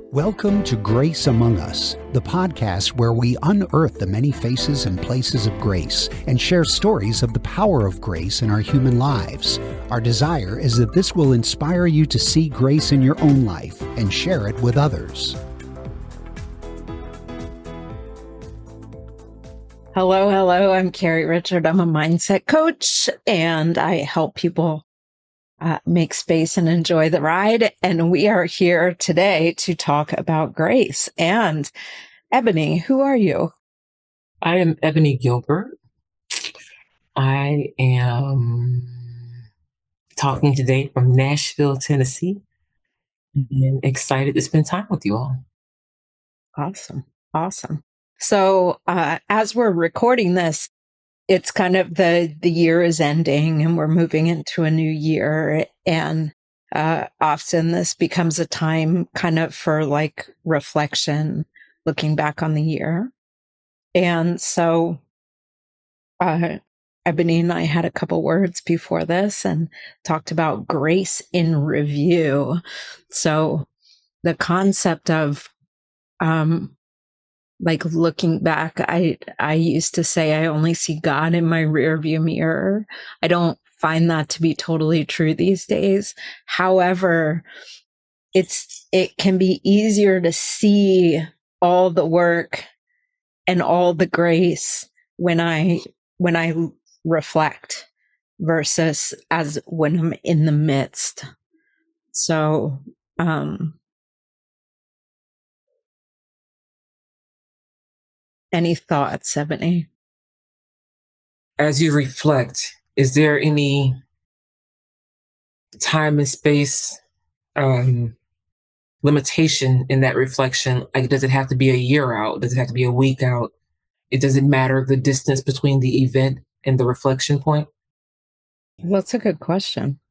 Welcome to Grace Among Us, the podcast where we unearth the many faces and places of grace and share stories of the power of grace in our human lives. Our desire is that this will inspire you to see grace in your own life and share it with others. Hello. I'm Carrie Richard. I'm a mindset coach, and I help people make space and enjoy the ride. And we are here today to talk about grace. And Ebony, who are you? I am Ebony Gilbert. I am talking today from Nashville, Tennessee, and excited to spend time with you all. Awesome. So as we're recording this, it's kind of the year is ending and we're moving into a new year. And often this becomes a time kind of for like reflection, looking back on the year. And so Ebony and I had a couple words before this and talked about grace in review. So the concept of like looking back, I used to say I only see God in my rearview mirror. I don't find that to be totally true these days. However, it can be easier to see all the work and all the grace when I reflect versus as when I'm in the midst. So, any thoughts, Ebony? As you reflect, is there any time and space limitation in that reflection? Like, does it have to be a year out? Does it have to be a week out? It doesn't matter the distance between the event and the reflection point? Well, that's a good question.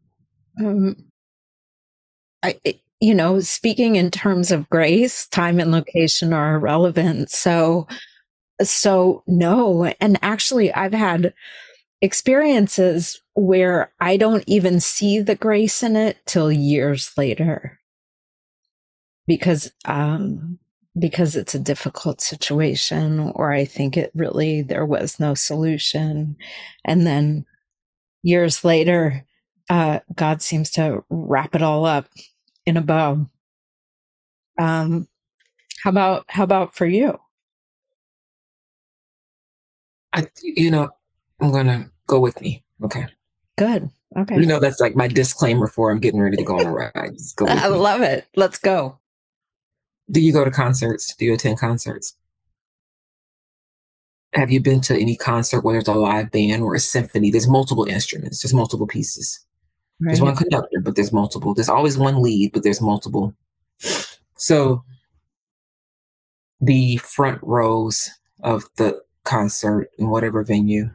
Speaking in terms of grace, time and location are irrelevant. So no. And actually, I've had experiences where I don't even see the grace in it till years later because it's a difficult situation, or I think there was no solution. And then years later, God seems to wrap it all up in a bow. How about for you? I'm going to go with me. Okay. Good. Okay. That's like my disclaimer for I'm getting ready to go on a ride. I love it. Let's go. Do you go to concerts? Do you attend concerts? Have you been to any concert where there's a live band or a symphony? There's multiple instruments. There's multiple pieces. Right. There's one conductor, but there's multiple. There's always one lead, but there's multiple. So the front rows of the concert in whatever venue,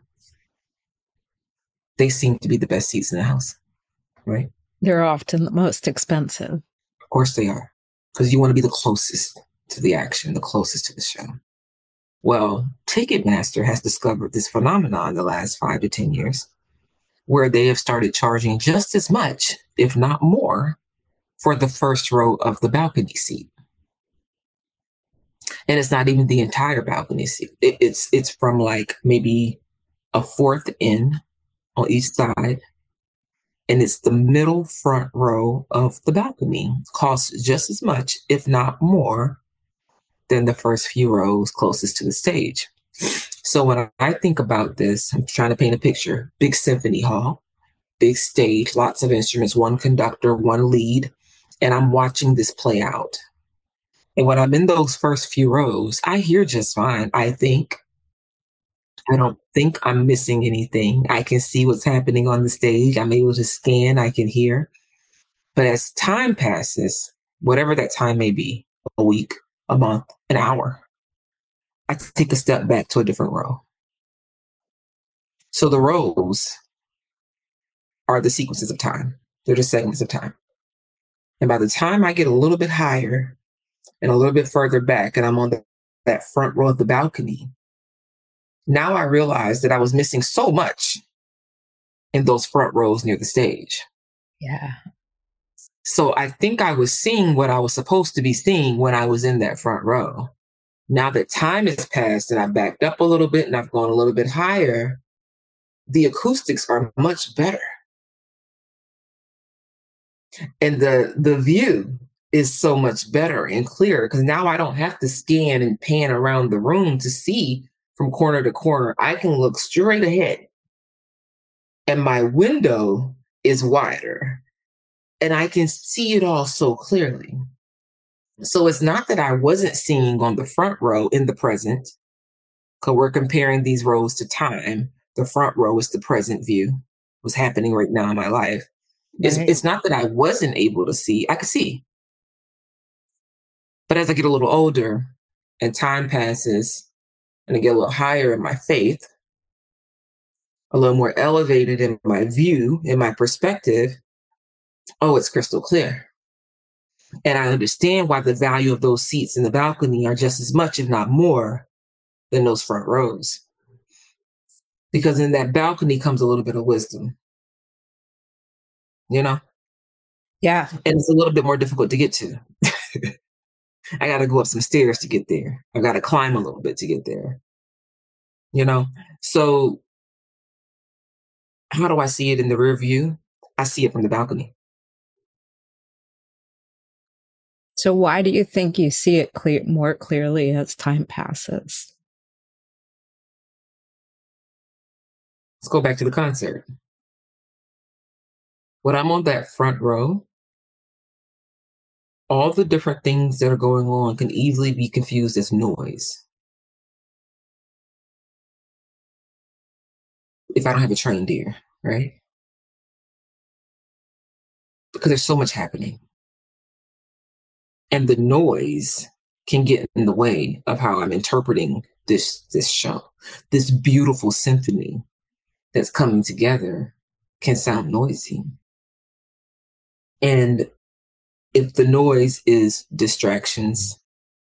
they seem to be the best seats in the house, right? They're often the most expensive. Of course they are, because you want to be the closest to the action, the closest to the show. Well, Ticketmaster has discovered this phenomenon in the last 5 to 10 years, where they have started charging just as much, if not more, for the first row of the balcony seat. And it's not even the entire balcony seat. It's from like maybe a fourth in on each side. And it's the middle front row of the balcony. Costs just as much, if not more, than the first few rows closest to the stage. So when I think about this, I'm trying to paint a picture. Big symphony hall, big stage, lots of instruments, one conductor, one lead. And I'm watching this play out. And when I'm in those first few rows, I hear just fine. I don't think I'm missing anything. I can see what's happening on the stage. I'm able to scan, I can hear. But as time passes, whatever that time may be, a week, a month, an hour, I take a step back to a different row. So the rows are the sequences of time. They're the segments of time. And by the time I get a little bit higher and a little bit further back, and I'm on that front row of the balcony, now I realize that I was missing so much in those front rows near the stage. Yeah. So I think I was seeing what I was supposed to be seeing when I was in that front row. Now that time has passed and I've backed up a little bit and I've gone a little bit higher, the acoustics are much better. And the view is so much better and clearer because now I don't have to scan and pan around the room to see from corner to corner. I can look straight ahead and my window is wider and I can see it all so clearly. So it's not that I wasn't seeing on the front row in the present, because we're comparing these rows to time. The front row is the present view, what's happening right now in my life. Right. It's not that I wasn't able to see, I could see. But as I get a little older and time passes and I get a little higher in my faith, a little more elevated in my view, in my perspective, oh, it's crystal clear. And I understand why the value of those seats in the balcony are just as much, if not more, than those front rows. Because in that balcony comes a little bit of wisdom, you know? Yeah. And it's a little bit more difficult to get to. I got to go up some stairs to get there. I got to climb a little bit to get there, you know? So how do I see it in the rear view? I see it from the balcony. So why do you think you see it more clearly as time passes? Let's go back to the concert. When I'm on that front row, all the different things that are going on can easily be confused as noise. If I don't have a trained ear, right? Because there's so much happening. And the noise can get in the way of how I'm interpreting this show. This beautiful symphony that's coming together can sound noisy. And if the noise is distractions,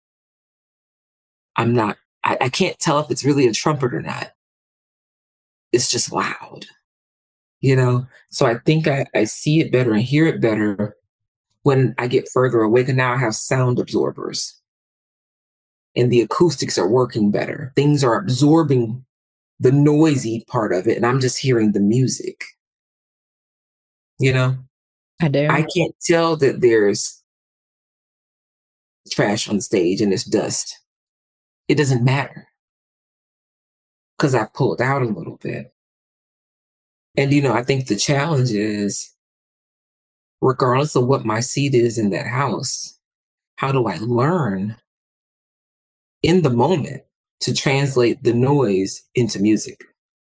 I can't tell if it's really a trumpet or not. It's just loud, you know? So I think I see it better and hear it better when I get further away. And now I have sound absorbers and the acoustics are working better. Things are absorbing the noisy part of it and I'm just hearing the music, you know? I do. I can't tell that there's trash on the stage and there's dust. It doesn't matter because I pulled out a little bit. And, you know, I think the challenge is, regardless of what my seat is in that house, how do I learn in the moment to translate the noise into music?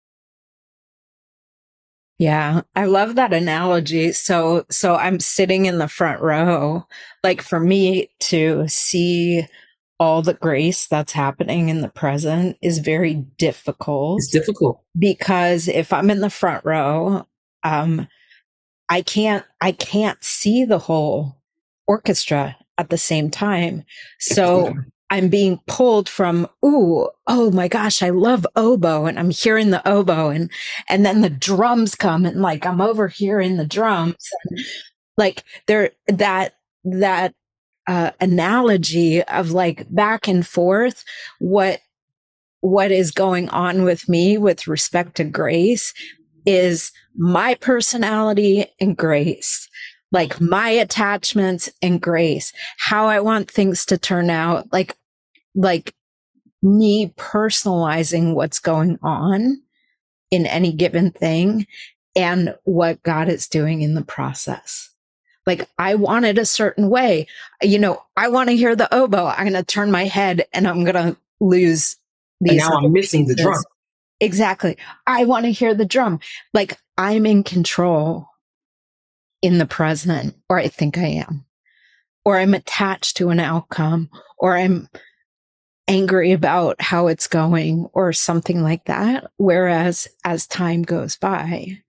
Yeah, I love that analogy. So I'm sitting in the front row. Like for me to see all the grace that's happening in the present is very difficult. It's difficult because if I'm in the front row, I can't see the whole orchestra at the same time. So I'm being pulled from, oh my gosh, I love oboe, and I'm hearing the oboe, and then the drums come, and like I'm over here in the drums, and like there that analogy of like back and forth. What is going on with me with respect to grace is my personality and grace. Like my attachments and grace, how I want things to turn out, like me personalizing what's going on in any given thing and what God is doing in the process. Like I want it a certain way. You know, I want to hear the oboe. I'm going to turn my head and I'm going to lose these. And now I'm missing the drum. Exactly. I want to hear the drum. Like I'm in control in the present, or I think I am, or I'm attached to an outcome, or I'm angry about how it's going, or something like that. Whereas as time goes by,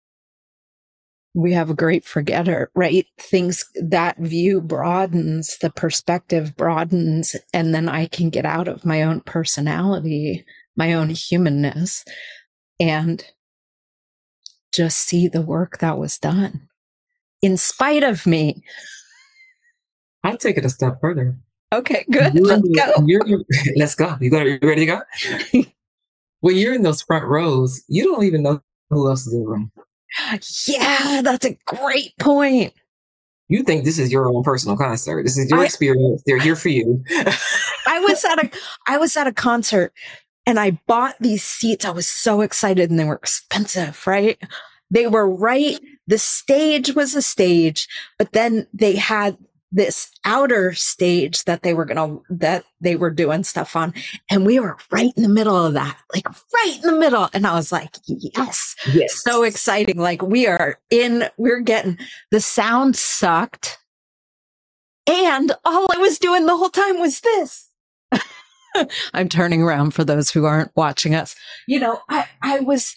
we have a great forgetter, right? Things, that view broadens, the perspective broadens, and then I can get out of my own personality, my own humanness, and just see the work that was done. in spite of me. I'll take it a step further. Okay, good. Let's go. Let's go. You ready to go? When you're in those front rows, you don't even know who else is in the room. Yeah, that's a great point. You think this is your own personal concert. This is your experience. They're here for you. I was at a concert and I bought these seats. I was so excited and they were expensive, right? They were the stage was a stage, but then they had this outer stage that they were doing stuff on. And we were right in the middle of that, like right in the middle. And I was like, yes. So exciting. Like we're getting, the sound sucked. And all I was doing the whole time was this. I'm turning around for those who aren't watching us. I was,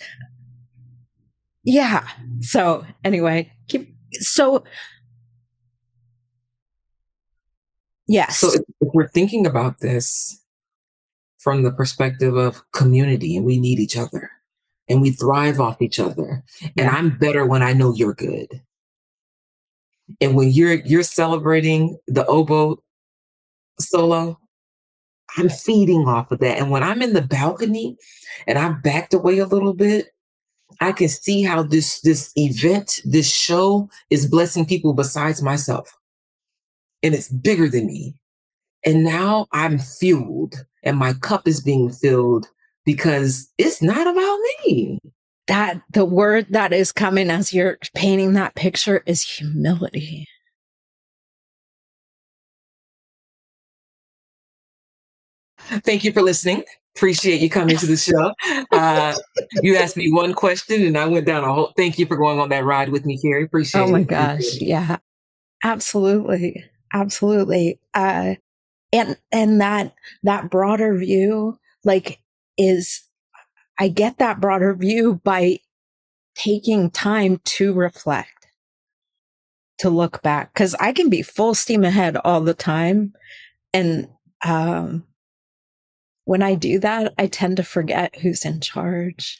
yeah. So anyway, yes. So if we're thinking about this from the perspective of community, and we need each other and we thrive off each other, and I'm better when I know you're good. And when you're celebrating the oboe solo, I'm feeding off of that. And when I'm in the balcony and I've backed away a little bit, I can see how this event, this show is blessing people besides myself. And it's bigger than me. And now I'm fueled and my cup is being filled because it's not about me. That the word that is coming as you're painting that picture is humility. Thank you for listening. Appreciate you coming to the show. You asked me one question and I went down a whole, thank you for going on that ride with me, Carrie. Appreciate it. Oh my gosh. Yeah, absolutely. Absolutely. And that broader view, I get that broader view by taking time to reflect, to look back, because I can be full steam ahead all the time. And when I do that, I tend to forget who's in charge.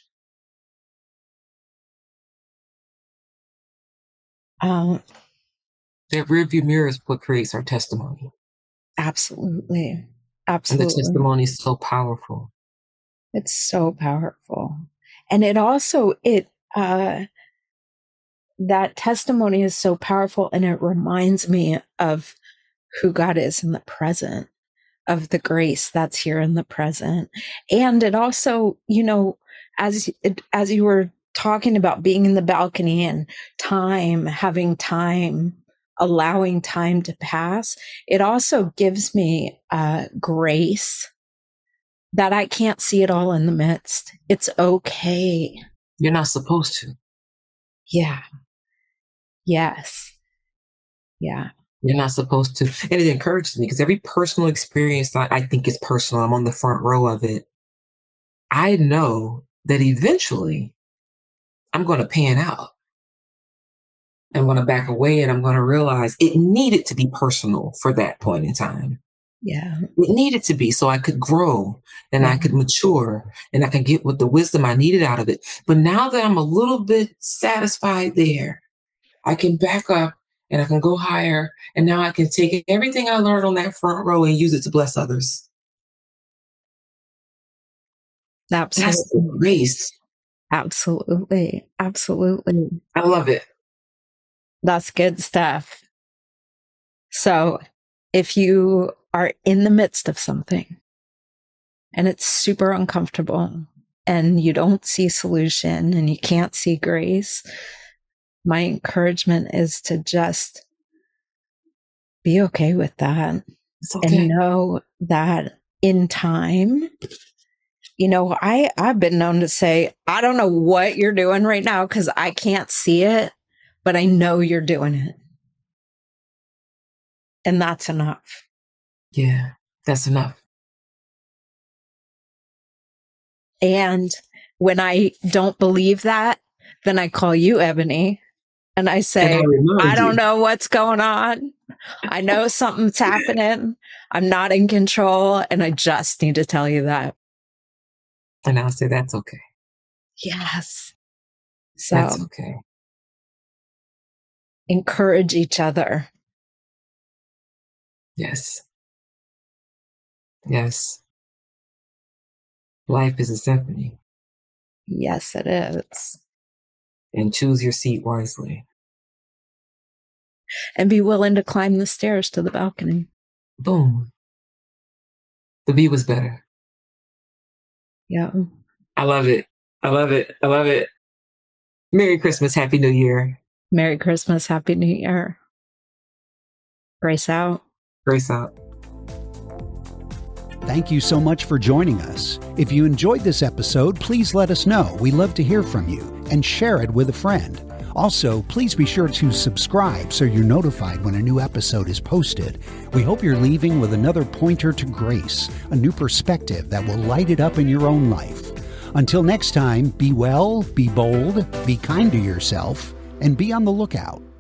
That rearview mirror is what creates our testimony. Absolutely. And the testimony is so powerful. It's so powerful. And it also, that testimony is so powerful, and it reminds me of who God is in the present, of the grace that's here in the present. And it also, as you were talking about being in the balcony and time, having time, allowing time to pass, it also gives me grace that I can't see it all in the midst. It's okay. You're not supposed to. Yeah. Yes. Yeah. You're not supposed to. And it encourages me because every personal experience that I think is personal, I'm on the front row of it. I know that eventually I'm going to pan out. I'm going to back away and I'm going to realize it needed to be personal for that point in time. Yeah. It needed to be so I could grow and I could mature and I could get what the wisdom I needed out of it. But now that I'm a little bit satisfied there, I can back up and I can go higher. And now I can take everything I learned on that front row and use it to bless others. Absolutely. That's the grace. Absolutely. Absolutely. I love it. That's good stuff. So if you are in the midst of something and it's super uncomfortable and you don't see solution and you can't see grace, my encouragement is to just be okay with that. Okay. And know that in time, I've been known to say, I don't know what you're doing right now because I can't see it, but I know you're doing it. And that's enough. Yeah, that's enough. And when I don't believe that, then I call you, Ebony, and I say, I don't know what's going on. I know something's happening. I'm not in control. And I just need to tell you that. And I'll say, that's okay. Yes. So that's okay. encourage each other. Yes. Yes. Life is a symphony. Yes, it is. And choose your seat wisely. And be willing to climb the stairs to the balcony. Boom. The view was better. Yeah. I love it. I love it. I love it. Merry Christmas. Happy New Year. Merry Christmas. Happy New Year. Grace out. Grace out. Thank you so much for joining us. If you enjoyed this episode, please let us know. We love to hear from you, and share it with a friend. Also, please be sure to subscribe so you're notified when a new episode is posted. We hope you're leaving with another pointer to grace, a new perspective that will light it up in your own life. Until next time, be well, be bold, be kind to yourself, and be on the lookout.